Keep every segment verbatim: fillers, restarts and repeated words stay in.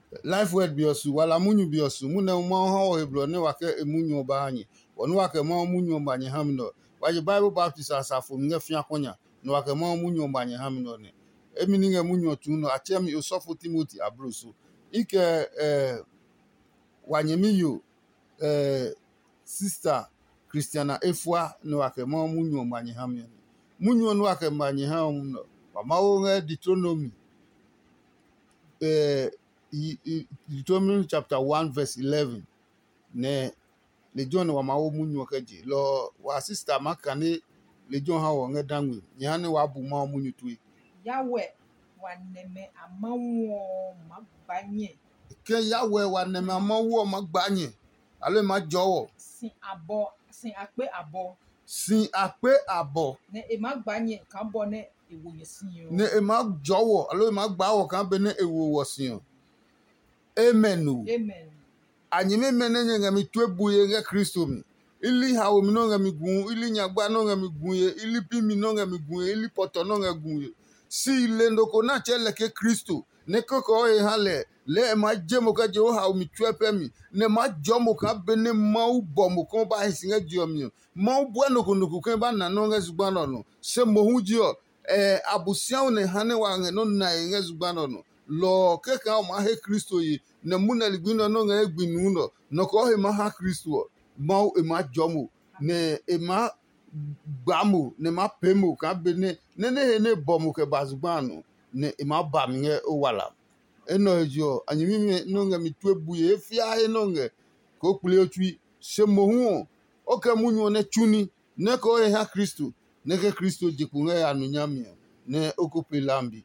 life word biosu wala munyu biosu mune mo ha hebro ne wake emunyu ba anyi wonu wake mo munyu ba nye hamno waje Bible Baptist asafo nge fia konya no wake mo munyu ba nye hamno ne emini nge munyu tu no atemi Osofo Timothy abroso ike eh wanyemiyo eh sister Christiana Efua no wake mo munyu ba nye hamno munyu no wake ba nye hamno wa mawo nge Deuteronomy eh Deuteronomy chapter one verse eleven ne legion wa mawo munyu kaje lo wa sister makane legion ha wo ngedanwe nyane wa bu ma munyu tuwe yawe waneme amawo magbanye ke yawe waneme amawo magbanye alo ma jowo sin abo sin ape abo sin ape abo ne e magbanye kan bo ne ewo yesin yo ne e ma jowo alo ma gbawo kan be ne ewo wosin amen. Amen. Anyime menenye ngami twebuye nge Kristo mi. Ili hawo mi no ngami gun, ili nyagba no ngami gunye, ili pimi no ngami gunye, ili poto no ngami gunye. Si ile ndoko na chele ke Kristo, ne koko e hale, le ma jemo ka je o hawo mi twepe mi, ne ma jomo ka bene mau bomo ko ba hisinga jiomi. Mau bueno ko nuku ke ba na no nge zubano no. Se mohu jio eh abusiao ne hane wa nge no na nge zubano no. Lo keka o ma he Kristo yi ne muna ligwino no nga egbinu no no ko he ma ha Kristo ma e ma jomo ne e ma gbamu ne ma pemu ka be ne ne ne ne bomu ke bazugbanu ne e ma ba mi o wala eno ejo anyimi no nga mi tuebuye efia he no nga ko kule otui se mohu o ke munyu ne chuni ne ko he ha Kristo ne ke Kristo jiku nga ya nunyami ne okopelambi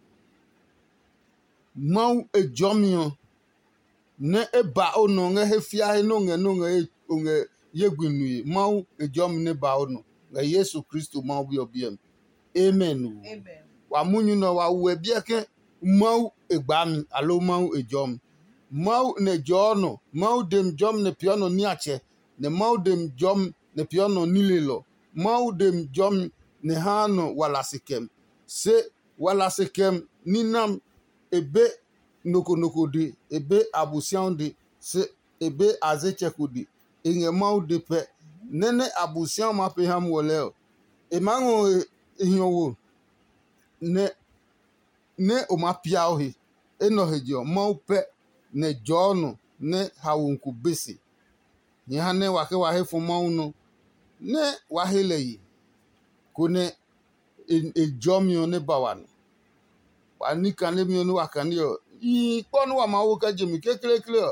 mau ejomio ne eba ono nge hefia he no nge no nge onge yegwinu mau ejom ne ba ono nge Yesu Kristo mau bi obiem amen. Amen. Wa munyu no wa we bieke mau egbami alo mau ejom mau ne jono mau dem jom ne piano ni ache ne mau dem jom ne piano ni lelo mau dem jom ne hano wala sikem se wala sikem ninam ebe noko noko de ebe abusian de se ebe azecheko de enye mau de pe nene abusian ma pe ham wole o e mango ehiowo ne ne o ma pia o he eno hejo mau pe ne jono ne hawunku besi ni hane wake wa he fun mau no ne wa hele yi ko ne ejomio ne bawano ani kan mi onu akani o i ponu wa mawo ka jemi kekele kele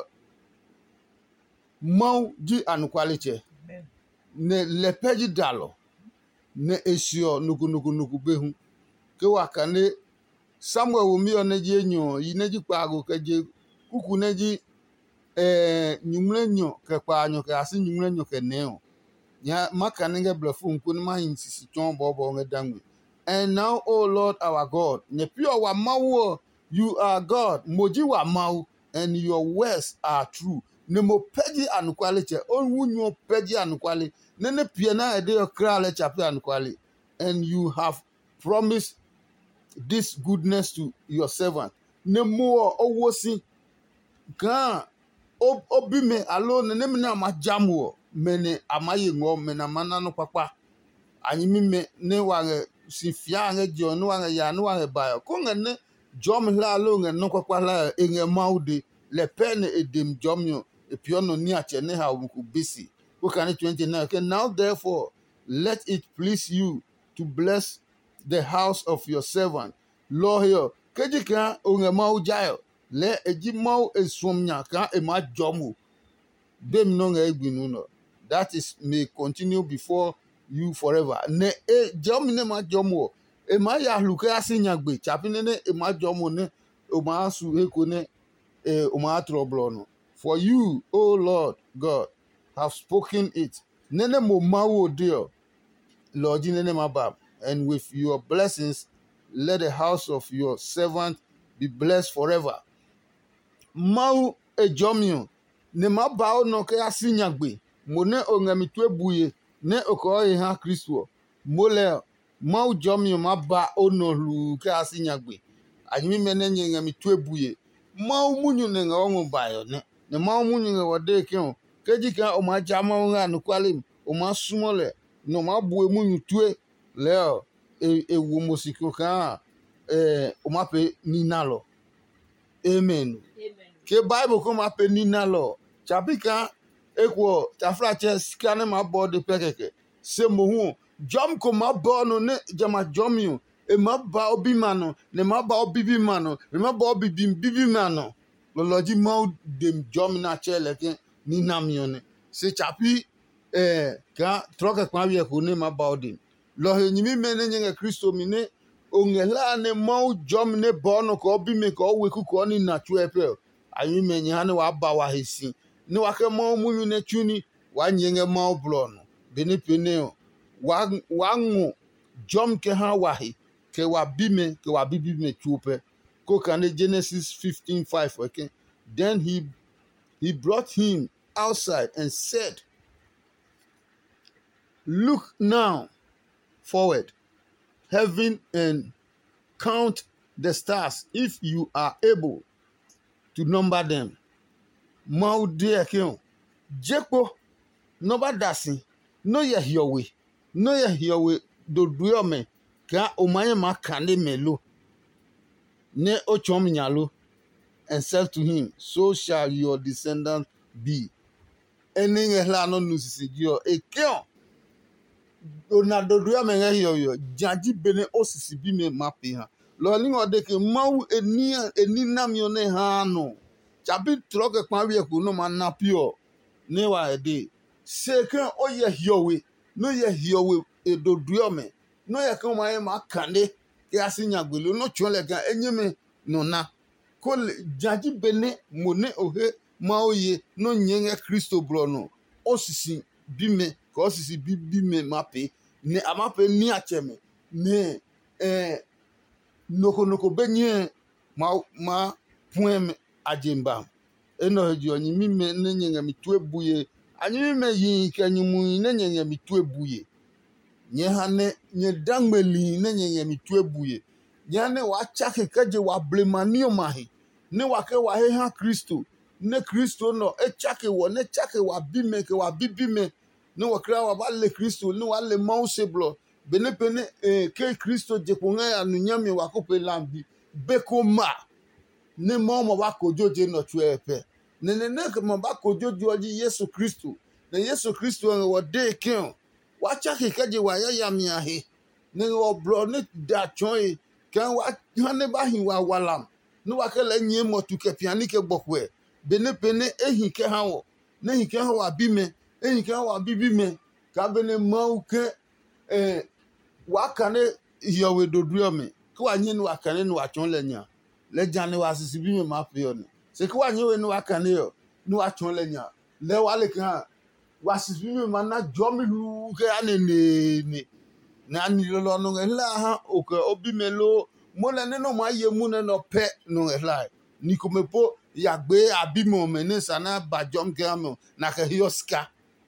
mau ji anukwaliche ne lepeji dalo ne esio nuku nuku nuku behu ke wa kane Samuel wo mi oneji enyo yi neji pago ka je kuku neji eh nyumrenyo ke pa anyo ke asi nyumrenyo ke neo ya makane nge blefu nku ni ma hinsisi ton bobo nge dangwe. And now, O Lord our God, ne pure wa mawo, you are God, moji wa mau, and your words are true. Ne mo peji anukwali o wunyo peji anukwali, ne ne piena ede yo krale chapi anukwali, and you have promised this goodness to your servant. Ne mo o wosi, gan, obime alone, ne mene amajamu, mene amaye ngo, mene manano papa, anyimi me ne wange, si fia nge jo no nge ya no nge ba ko nge ne jom la lo nge no kwakwa la nge maude le pen edem jomyo e piono ni ache ne ha ku bisi ko kan twenty-nine. Okay, now therefore let it please you to bless the house of your servant lo here kejika o nge mau jayo le eji mau esomnya ka e ma jomo dem no nge egbinu no that is may continue before you forever ne e jom ne ma jomo e ma ya luka asinyagbe chapine ne e ma jomo ne o ma su eko ne e o ma trouble no for you O Lord God have spoken it nene mo mawo dear Lord nene ma bab and with your blessings let the house of your servant be blessed forever mau e jomio ne ma ba no ka asinyagbe mo ne o ngami tu ebuye ne okoye ha Kristo mole mau jomi ma ba onolu ka asinyagbe anyimi menenye ngami tu ebuye mau munyu ne nga ongu bayo ne ne mau munyu nga wade kyo keji ka o ma jama nga no kwalim o ma sumole no ma bu munyu tue leo e e wo mosiko ka eh o ma pe ninalo amen ke bible ko ma pe ninalo chapika ekwo tafrache skane ma body pekeke se mohu jom ko ma bono ne jama jomio e ma ba obi mano ne ma ba obi bi mano ne ma ba obi bi bibi mano lo loji ma dem jom na chele ke ni namio ne se chapi eh ka troka kwa wie ko ne ma ba odin lo he nyimi me ne nge Kristo mi ne ongela ne ma jom ne bono ko obi me ko we ku ko ni na chuepe ayi me nya ne wa ba wa hesi ni wa ke ma munyu ne chuni wa nyenge ma blono beni peneo wa wa ngo jom ke ha wahi ke wa bime ke wa bibi me chupe ko kan Genesis fifteen five okay then he he brought him outside and said, look now forward heaven and count the stars if you are able to number them. Mau dear king Jeko no badasi no ye hiyowe no ye hiyowe do duome ka omaye makande melo ne ochom nyalo and said to him, so shall your descendants be. Eni ngehla no nusisijio ekeo ona do duome nge hiyoyo jaji bene osisi bi me mapi ha lo ni ngode ke mau eni eni namyo ne ha no chapi troke kwa wie ku no manapio ne wa ede sekan oye hiyowe no ye hiyowe edo duome no ye kan ma ma kande ke asinya gbelu no chole kan enyeme no na ko jaji bene mone ohe ma oye no nyenge Kristo bro no osisi bime ko osisi bime mape ne amape ni acheme ne eh noko noko benye ma ma poem ajemba eno heji onyi mime ne nyenga mitue buye anyi mime yi kanyumu ne nyenga mitue buye nye hane nye dangmeli ne nyenga mitue buye nye hane wa chake kaje wa blemanio mahi ne wake wa he ha Kristo ne Kristo no e chake wo ne chake wa bime ke wa bibime ne wakra wa bale Kristo ne wale mause blo bene pene eh, ke Kristo jekunga ya nunyami wakope lambi beko ma ne momo wako joje no chuepe ne ne ne mo bako jojo oji Yesu Kristo ne Yesu Kristo wo de ken wa chake kaje wa ya ya mi ahe ne wo bro ne da choi kan wa hane ba hin wa walam ne wa kele nye motu ke piani ke bokwe bene pene ehin ke hawo ne hin ke hawo abime ehin ke hawo abibime ka bene mau ke eh wakane hiyowe doduome ko anyi no wakane no achon lenya le jane wasisi bi me mafio ni se ko anyi we no wakane yo no achon lenya le wale kan wasisi bi me mana jomi lu ke anene ni na ni lo no ngela ha o ko obi melo mo le ne no ma ye mu ne no pe no ngela ni ko mepo yagbe abimo mene sana ba jom ke amo na ke hioska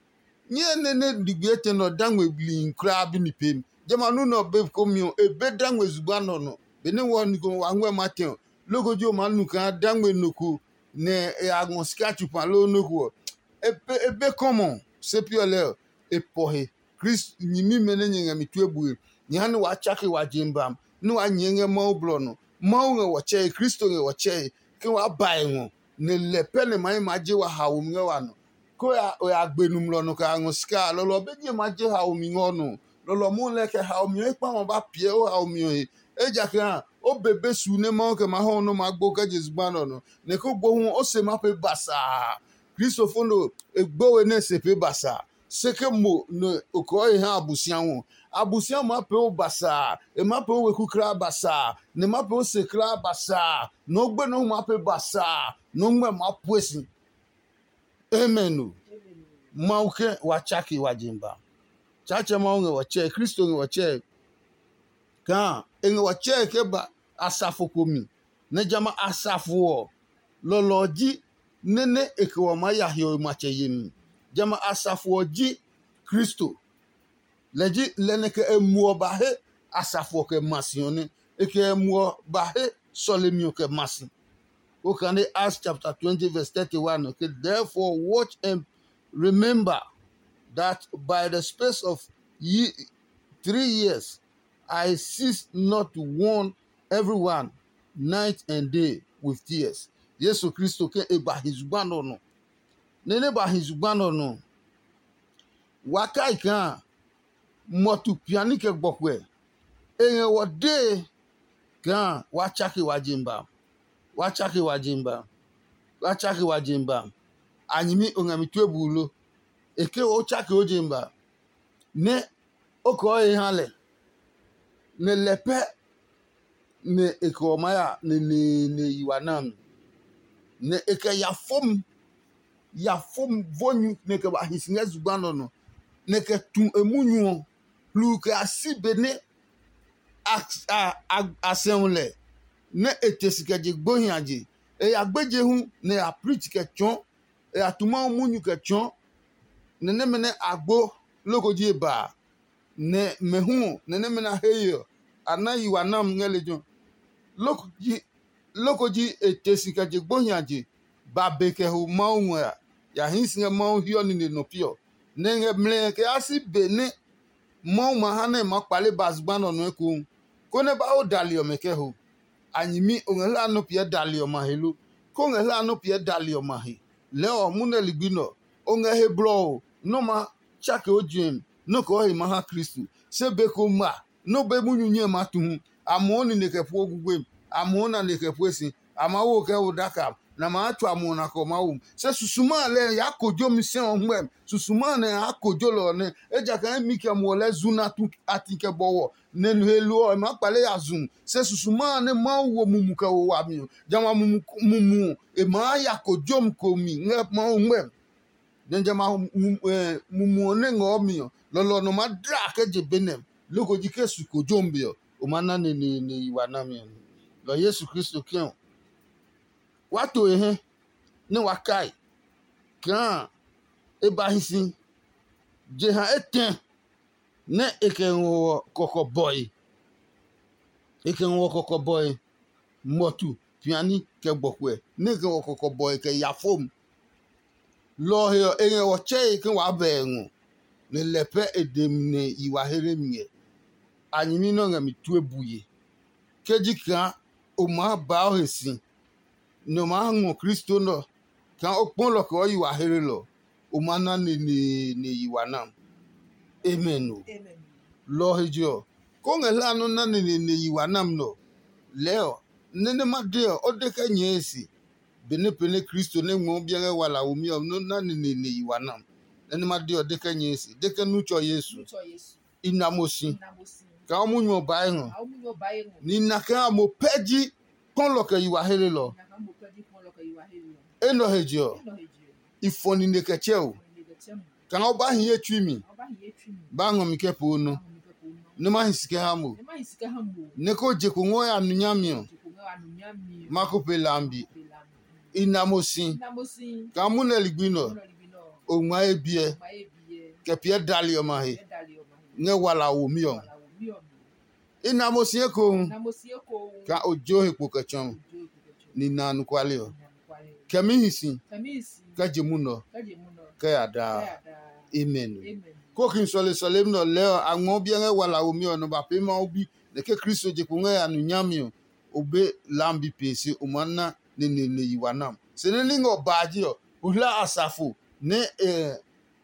nye ne ne digete no dangwe blin kra bi ni pem jamanu no be komio e be dangwe zubano no bene won ko wanwe matin logojo manu kan dangwe nuku ne e agon skatu palo nuku e be e be common se piole e pohe Chris nyimi mene nyenga mitwebu nyane wa chake wa jimbam no anyenge mo blo no mo nge wo che Kristo nge wo che ke wa bai ngo ne le pele mai maje wa hawo nge wa no ko ya o ya gbenum lo no ka ngo ska lo lo be je maje hawo mi ngo no lolo mo le ke ha omi e pa mo ba pie o ha omi e ja kan o bebe su ne mo ke ma ho no ma gbo ka Jesu gbano no ne ko gbo hu o se ma pe basa Kristofono e gbo we ne se pe basa se ke mo no o ko e ha abusian ho abusian ma pe o basa e ma pe o we ku kra basa ne ma pe o se kra basa no gbe no ma pe basa no ngwe ma puesi amen ma o ke wa chaki wa jimba chache maunge wache Kristo nge wache ka nge wache ke ba asafu komi ne jama asafu o loloji nene ekwa ma yahyo mache yemi jama asafu oji Kristo leji lene ke emuo ba he asafu ke masione eke emuo ba he solemio ke masi Go can they Acts chapter twenty, verse thirty-one. Okay, therefore watch and remember that by the space of ye, three years I cease not to warn everyone night and day with tears. Yesu Christo ke eba hizubano no. Nene ba hizubano no. Waka ikan motu piani ke gbokwe. Enye wade kan wachaki wajimba. Wachaki wajimba. Wachaki wajimba. Anyimi ongamitwe bulo. Eke ochaki ojimba. Ne oko e hale. Ne lepe ne eko maya ne ne ne iwanam. Ne eke ya fom ya fom vonyu ne ke ba hisinga zubano no. Ne ke tun emunyu lu ke asibe ne asenle ne etesike je gbohiaje e agbeje hu ne a preach ke chon e atuma munyu ke chon ne ne mene agbo lokoji ba ne mehu ne ne mena heyo ana yiwanam ngelejo lokoji lokoji etesike je gbohiaje ba beke hu maunwa ya hinsinga mau hiyo ni no pio ne nge mle ke asibe ne mau mahane makpale bazbano no eku kone ba o dalio mekeho anyimi ongela no pie dalio mahelu ko ngela no pie dalio mahi leo muneli gbino onge heblo no ma chake ojim no ko he maha Kristu sebe ko ma no be munyunye matu amoni ne kepu ogugwe amona ne kepu esi amawo ke udaka na ma atu amona ko mawu se susuma le ya kojo mission onwe susuma ne akojo lo ne eja kan mi ke mo le zuna tu atike bowo ne helu o ma pale ya zun se susuma ne ma wo mumu ka wo wa mi jama mumu mumu e ma ya kojo mko mi nge ma onwe ne jama mumu ne ngo mi lo lo no ma dra ke je benem loko jike su kojo mbio o mana ne ne ne iwana mi lo Yesu Kristo kion wato ehe ne wakai kan ebahisi jeha eten ne ekenwo kokoboy ekenwo kokoboy motu piani ke gbokwe ne ke kokoboy ke yafom lo he enye oche ke wa bengu ne lepe edem ne iwahere mie anyimi no ngami tuebuye kejika o ma ba o hesi no ma ngo Kristo no kan opon lo ko yiwa here lo o ma na ni ni ni yiwa nam amen o Amen. lo hejo ko ngela no na ni ni yiwa nam no leo nene ma de o de ka nyesi bene pene Kristo ne ngo bia wala o mi no na ni ni yiwa nam nene ma de o de ka nyesi de ka nucho Yesu Nucho Yesu. inamosi Namosi. ka o munyo ba ehun Aumunyo bayengo. ni na ka mo peji kon lo ke yiwa here lo Nakambo pedi kwa loka yiwa helu. eno hejo Eno heji. ifoni ne keche o Nige temu. kan o ba hin etwi mi Oba hiye chumi. ba ngo mi ke po no Amu nige po no. ne ma hin sike ha mo Ema isika hambo. ne ko je ko ngo ya nunya mi o Jikunga wa nunyami. ma ko pe lambi Pelamu. inamosi Namosi. kan mu ne ligbino Ono libino. o nwa ebie Maye biye. ke pie dali o ma he Edali o mahi. ne wala wo mi o Wala umiyo mi. inamosi e ko Namosi yoko. ka ojo he po ke chon Ujo kukecho. ni nanu kwale o Namukwale. ke mi hisi Kamisi. ka je mu no Kaje muno. ke ada Kaya da. amen Amen. ko kin sole sole no leo anwo bia nge wala wo mi o no ba pe ma obi ne ke Kristo je ko nge anu nyami o obe lambi pesi o manna ne ne ne yiwanam se ne lingo baji o uhla asafo ne eh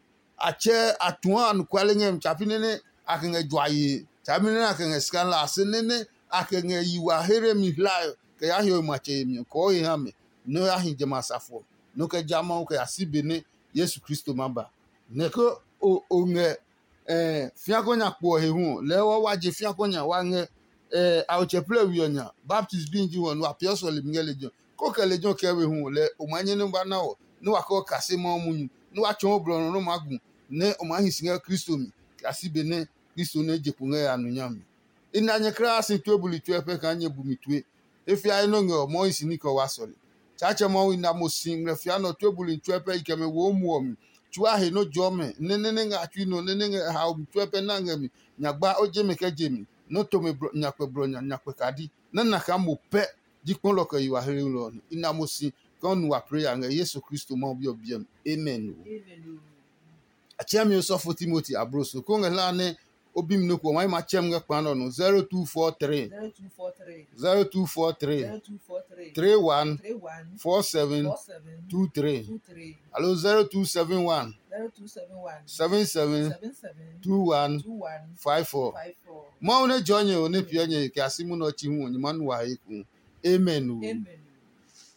ache atuan anu kwale ngem chapi ne ne akenge dwaye chapi ne akenge skala se ne ne akenge yiwa here mi hla ke ya hio ma che mi ko yi ha me no ya hin je masafo no ke jama o ke asibe ne Yesu Kristo maba ne ko o onge eh fiakonya po hehu lewo waje fiakonya wange eh auche play wionya baptist binji won wa pioso le mingelejo ko kele jo kewe hu le o manye no ba na o no wa ko kase mo munyu no wa chon obro no magun ne o ma hisinga Kristo mi kasi be ne Kristo ne je kunga ya nunyam ina nye krasi tuebuli tuepe ka nye bumitue efi ai no ngo mo isini ko wasole chache mo ina mo singre fi ano tuebuli tuepe ikeme wo mu mi chua he no jome nene nga atwi no nene ha tuepe na ngami nyagba oje meke jemi no to me nyakwe bro nyakwe kadi na na ka mo pe Jikpon lo ke yiwa hele lo. Ina mosi quand nous a prié en Yesu Christ mo bi obiem. Amen. Amen. Achia mi so for Timothy abroso. Ko ngela ne obim no ko mai ma chem nge kpano no zero two four three zero two four three zero two four three zero two four three three one three one four seven four seven two three. two three Allo zero two seven one zero two seven one seven seven seven seven two one two one five four. five four. Mo ne jonye o ne pie nye ke asimu no chi hu nyima no wa iku. Amen. Amen.